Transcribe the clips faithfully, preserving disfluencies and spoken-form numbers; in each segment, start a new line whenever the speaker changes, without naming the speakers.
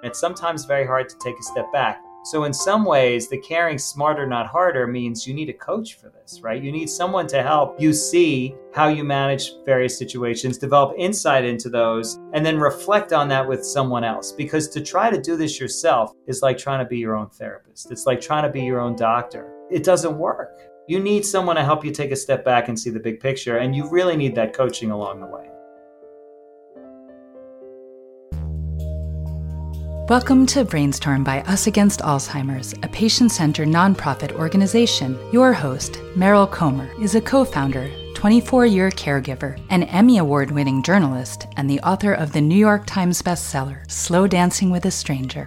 It's sometimes very hard to take a step back. So in some ways, the caring smarter, not harder means you need a coach for this, right? You need someone to help you see how you manage various situations, develop insight into those, and then reflect on that with someone else. Because to try to do this yourself is like trying to be your own therapist. It's like trying to be your own doctor. It doesn't work. You need someone to help you take a step back and see the big picture, and you really need that coaching along the way.
Welcome to Brainstorm by Us Against Alzheimer's, a patient-centered nonprofit organization. Your host, Meryl Comer, is a co-founder, twenty-four-year caregiver, an Emmy Award-winning journalist, and the author of the New York Times bestseller, Slow Dancing with a Stranger.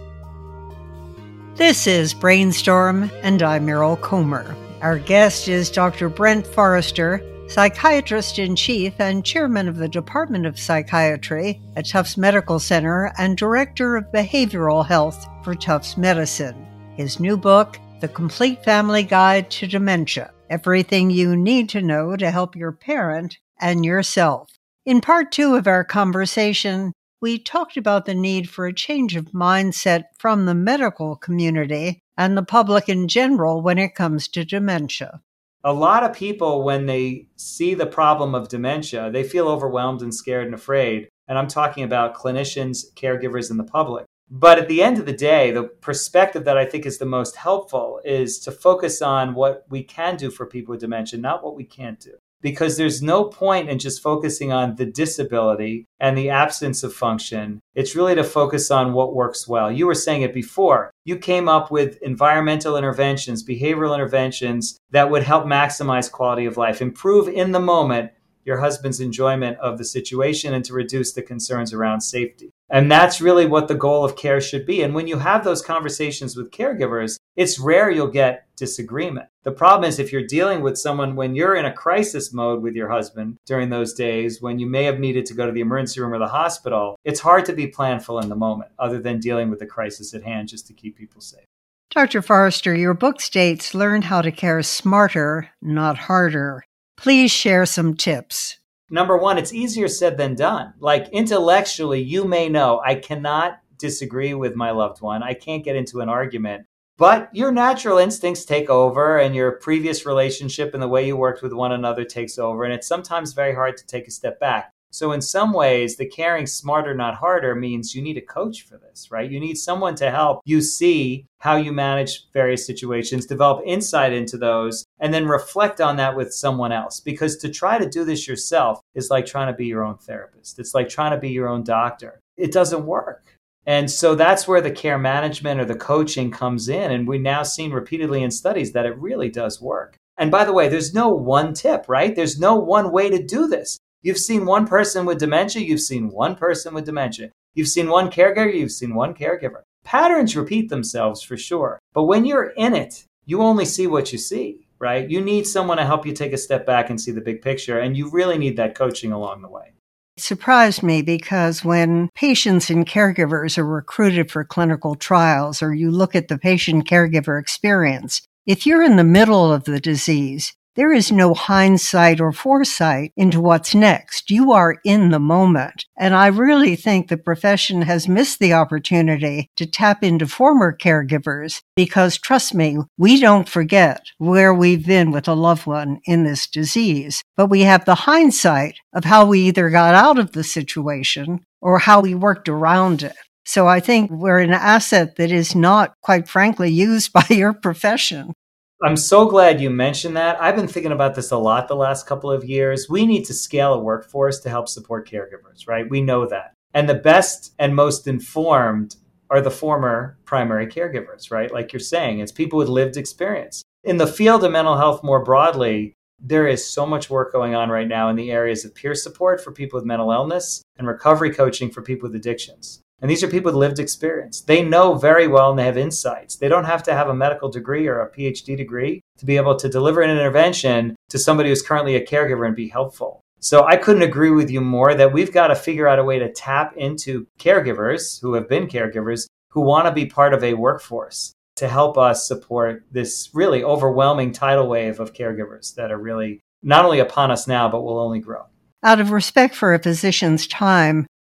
This is Brainstorm, and I'm Meryl Comer. Our guest is Doctor Brent Forrester, Psychiatrist-in-Chief and Chairman of the Department of Psychiatry at Tufts Medical Center and Director of Behavioral Health for Tufts Medicine. His new book, The Complete Family Guide to Dementia, Everything You Need to Know to Help Your Parent and Yourself. In part two of our conversation, we talked about the need for a change of mindset from the medical community and the public in general when it comes to dementia.
A lot of people, when they see the problem of dementia, they feel overwhelmed and scared and afraid. And I'm talking about clinicians, caregivers, and the public. But at the end of the day, the perspective that I think is the most helpful is to focus on what we can do for people with dementia, not what we can't do. Because there's no point in just focusing on the disability and the absence of function. It's really to focus on what works well. You were saying it before. You came up with environmental interventions, behavioral interventions that would help maximize quality of life, improve in the moment your husband's enjoyment of the situation, and to reduce the concerns around safety. And that's really what the goal of care should be. And when you have those conversations with caregivers, it's rare you'll get disagreement. The problem is if you're dealing with someone when you're in a crisis mode with your husband during those days, when you may have needed to go to the emergency room or the hospital, it's hard to be planful in the moment other than dealing with the crisis at hand just to keep people safe.
Doctor Forrester, your book states, learn how to care smarter, not harder. Please share some tips.
Number one, it's easier said than done. Like intellectually, you may know I cannot disagree with my loved one. I can't get into an argument. But your natural instincts take over and your previous relationship and the way you worked with one another takes over. And it's sometimes very hard to take a step back. So in some ways, the caring smarter, not harder means you need a coach for this, right? You need someone to help you see how you manage various situations, develop insight into those, and then reflect on that with someone else. Because to try to do this yourself is like trying to be your own therapist. It's like trying to be your own doctor. It doesn't work. And so that's where the care management or the coaching comes in. And we've now seen repeatedly in studies that it really does work. And by the way, there's no one tip, right? There's no one way to do this. You've seen one person with dementia, you've seen one person with dementia. You've seen one caregiver, you've seen one caregiver. Patterns repeat themselves for sure. But when you're in it, you only see what you see, right? You need someone to help you take a step back and see the big picture. And you really need that coaching along the way.
It surprised me because when patients and caregivers are recruited for clinical trials, or you look at the patient-caregiver experience, if you're in the middle of the disease, there is no hindsight or foresight into what's next. You are in the moment. And I really think the profession has missed the opportunity to tap into former caregivers because, trust me, we don't forget where we've been with a loved one in this disease. But we have the hindsight of how we either got out of the situation or how we worked around it. So I think we're an asset that is not, quite frankly, used by your profession.
I'm so glad you mentioned that. I've been thinking about this a lot the last couple of years. We need to scale a workforce to help support caregivers, right? We know that. And the best and most informed are the former primary caregivers, right? Like you're saying, it's people with lived experience. In the field of mental health more broadly, there is so much work going on right now in the areas of peer support for people with mental illness and recovery coaching for people with addictions. And these are people with lived experience. They know very well and they have insights. They don't have to have a medical degree or a P H D degree to be able to deliver an intervention to somebody who's currently a caregiver and be helpful. So I couldn't agree with you more that we've got to figure out a way to tap into caregivers who have been caregivers who want to be part of a workforce to help us support this really overwhelming tidal wave of caregivers that are really not only upon us now, but will only grow.
Out of respect for a physician's time,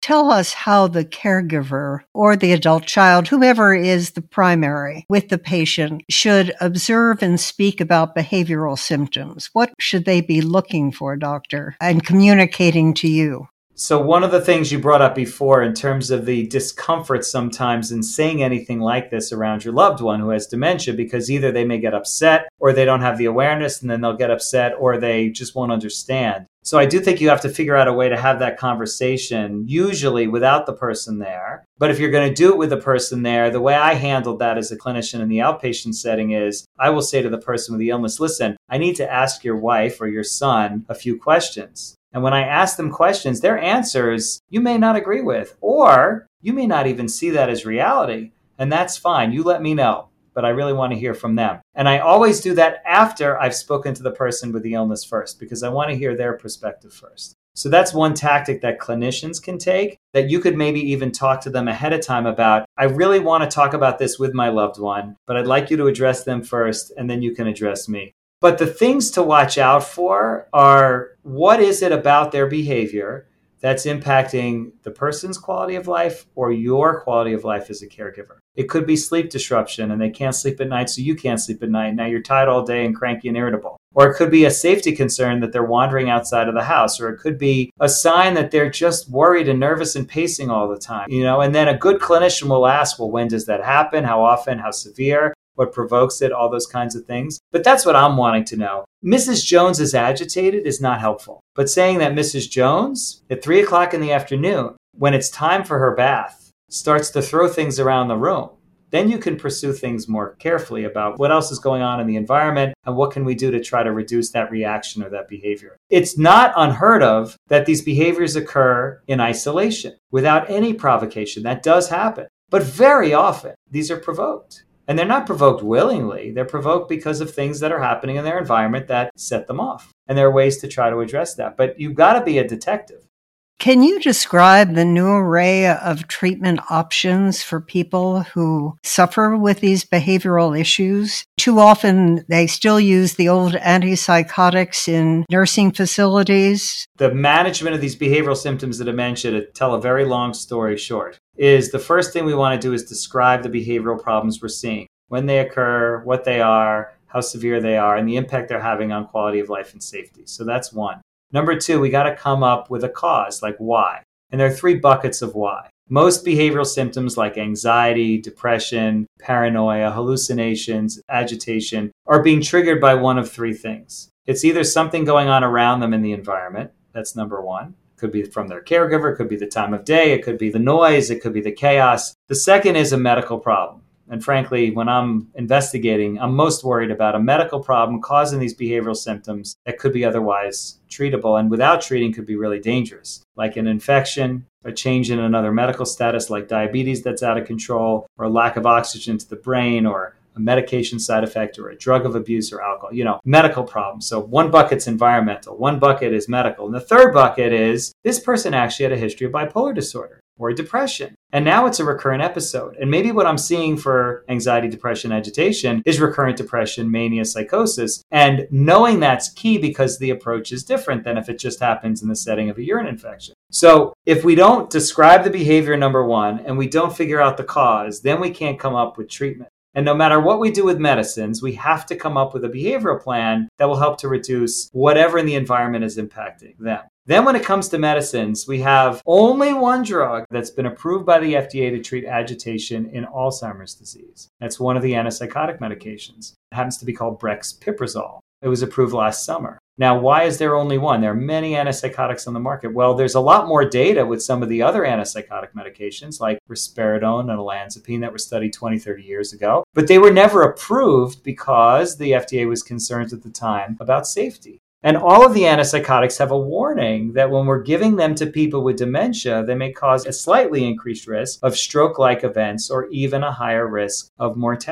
Tell us how the caregiver or the adult child, whoever is the primary with the patient, should observe and speak about behavioral symptoms. What should they be looking for, doctor, and communicating to you?
So one of the things you brought up before in terms of the discomfort sometimes in saying anything like this around your loved one who has dementia, because either they may get upset or they don't have the awareness and then they'll get upset or they just won't understand. So I do think you have to figure out a way to have that conversation, usually without the person there. But if you're going to do it with the person there, the way I handled that as a clinician in the outpatient setting is I will say to the person with the illness, listen, I need to ask your wife or your son a few questions. And when I ask them questions, their answers you may not agree with, or you may not even see that as reality. And that's fine. You let me know. But I really want to hear from them. And I always do that after I've spoken to the person with the illness first, because I want to hear their perspective first. So that's one tactic that clinicians can take, that you could maybe even talk to them ahead of time about, I really want to talk about this with my loved one, but I'd like you to address them first, and then you can address me. But the things to watch out for are, what is it about their behavior that's impacting the person's quality of life or your quality of life as a caregiver? It could be sleep disruption and they can't sleep at night, so you can't sleep at night. Now you're tired all day and cranky and irritable. Or it could be a safety concern that they're wandering outside of the house. Or it could be a sign that they're just worried and nervous and pacing all the time. You know, and then a good clinician will ask, well, when does that happen? How often? How severe? What provokes it? All those kinds of things. But that's what I'm wanting to know. Missus Jones is agitated is not helpful. But saying that Missus Jones at three o'clock in the afternoon, when it's time for her bath, starts to throw things around the room, then you can pursue things more carefully about what else is going on in the environment and what can we do to try to reduce that reaction or that behavior. It's not unheard of that these behaviors occur in isolation without any provocation. That does happen. But very often, these are provoked. And they're not provoked willingly. They're provoked because of things that are happening in their environment that set them off. And there are ways to try to address that. But you've got to be a detective.
Can you describe the new array of treatment options for people who suffer with these behavioral issues? Too often, they still use the old antipsychotics in nursing facilities.
The management of these behavioral symptoms of dementia, to tell a very long story short, is the first thing we want to do is describe the behavioral problems we're seeing, when they occur, what they are, how severe they are, and the impact they're having on quality of life and safety. So that's one. Number two, we got to come up with a cause, like why. And there are three buckets of why. Most behavioral symptoms like anxiety, depression, paranoia, hallucinations, agitation are being triggered by one of three things. It's either something going on around them in the environment. That's number one. It could be from their caregiver. It could be the time of day. It could be the noise. It could be the chaos. The second is a medical problem. And frankly, when I'm investigating, I'm most worried about a medical problem causing these behavioral symptoms that could be otherwise treatable and without treating could be really dangerous, like an infection, a change in another medical status like diabetes that's out of control, or a lack of oxygen to the brain, or a medication side effect, or a drug of abuse or alcohol, you know, medical problems. So one bucket's environmental, one bucket is medical. And the third bucket is this person actually had a history of bipolar disorder or depression. And now it's a recurrent episode. And maybe what I'm seeing for anxiety, depression, agitation is recurrent depression, mania, psychosis. And knowing that's key because the approach is different than if it just happens in the setting of a urine infection. So if we don't describe the behavior, number one, and we don't figure out the cause, then we can't come up with treatment. And no matter what we do with medicines, we have to come up with a behavioral plan that will help to reduce whatever in the environment is impacting them. Then when it comes to medicines, we have only one drug that's been approved by the F D A to treat agitation in Alzheimer's disease. That's one of the antipsychotic medications. It happens to be called brexpiprazole. It was approved last summer. Now, why is there only one? There are many antipsychotics on the market. Well, there's a lot more data with some of the other antipsychotic medications like risperidone and olanzapine that were studied twenty, thirty years ago. But they were never approved because the F D A was concerned at the time about safety. And all of the antipsychotics have a warning that when we're giving them to people with dementia, they may cause a slightly increased risk of stroke-like events or even a higher risk of mortality.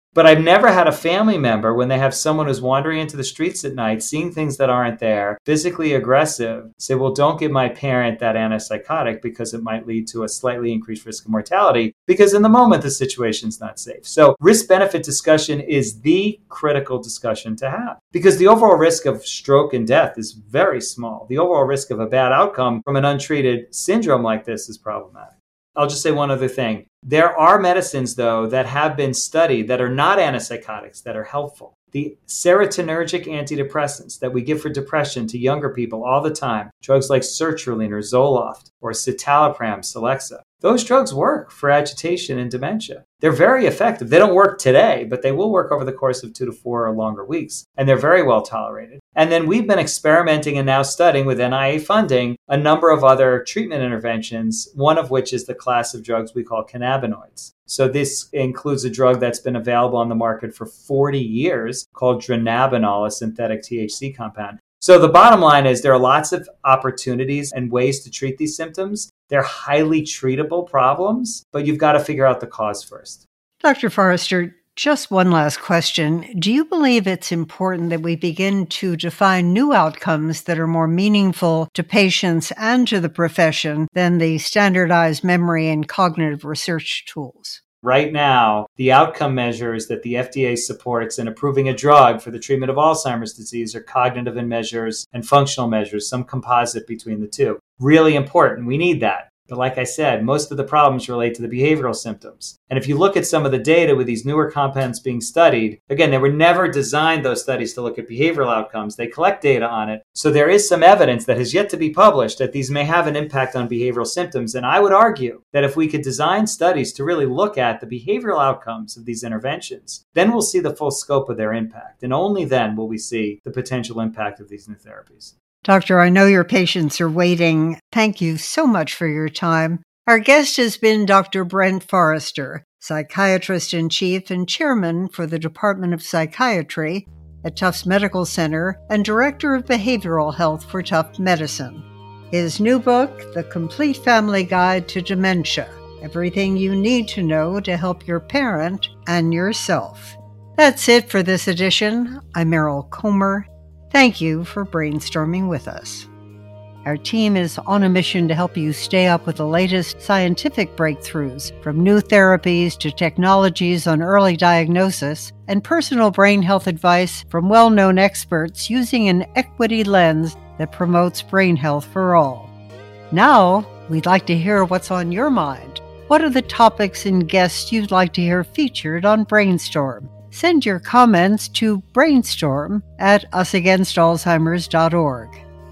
But I've never had a family member, when they have someone who's wandering into the streets at night, seeing things that aren't there, physically aggressive, say, well, don't give my parent that antipsychotic because it might lead to a slightly increased risk of mortality, because in the moment, the situation's not safe. So risk-benefit discussion is the critical discussion to have, because the overall risk of stroke and death is very small. The overall risk of a bad outcome from an untreated syndrome like this is problematic. I'll just say one other thing. There are medicines, though, that have been studied that are not antipsychotics that are helpful. The serotonergic antidepressants that we give for depression to younger people all the time, drugs like sertraline or Zoloft or citalopram, Celexa, those drugs work for agitation and dementia. They're very effective. They don't work today, but they will work over the course of two to four or longer weeks, and they're very well tolerated. And then we've been experimenting and now studying with N I A funding a number of other treatment interventions, one of which is the class of drugs we call cannabinoids. So this includes a drug that's been available on the market for forty years called dronabinol, a synthetic T H C compound. So the bottom line is there are lots of opportunities and ways to treat these symptoms. They're highly treatable problems, but you've got to figure out the cause first.
Doctor Forrester, just one last question. Do you believe it's important that we begin to define new outcomes that are more meaningful to patients and to the profession than the standardized memory and cognitive research tools?
Right now, the outcome measures that the F D A supports in approving a drug for the treatment of Alzheimer's disease are cognitive and measures and functional measures, some composite between the two. Really important. We need that. But like I said, most of the problems relate to the behavioral symptoms. And if you look at some of the data with these newer compounds being studied, again, they were never designed, those studies, to look at behavioral outcomes. They collect data on it. So there is some evidence that has yet to be published that these may have an impact on behavioral symptoms. And I would argue that if we could design studies to really look at the behavioral outcomes of these interventions, then we'll see the full scope of their impact. And only then will we see the potential impact of these new therapies.
Doctor, I know your patients are waiting. Thank you so much for your time. Our guest has been Doctor Brent Forrester, Psychiatrist-in-Chief and Chairman for the Department of Psychiatry at Tufts Medical Center and Director of Behavioral Health for Tufts Medicine. His new book, The Complete Family Guide to Dementia, Everything You Need to Know to Help Your Parent and Yourself. That's it for this edition. I'm Meryl Comer. Thank you for brainstorming with us. Our team is on a mission to help you stay up with the latest scientific breakthroughs, from new therapies to technologies on early diagnosis and personal brain health advice from well-known experts using an equity lens that promotes brain health for all. Now, we'd like to hear what's on your mind. What are the topics and guests you'd like to hear featured on Brainstorm? Send your comments to brainstorm at us against alzheimers dot org.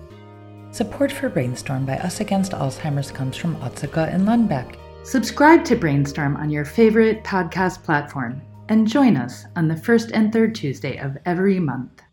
Support for Brainstorm by Us Against Alzheimer's comes from Otsuka and Lundbeck.
Subscribe to Brainstorm on your favorite podcast platform and join us on the first and third Tuesday of every month.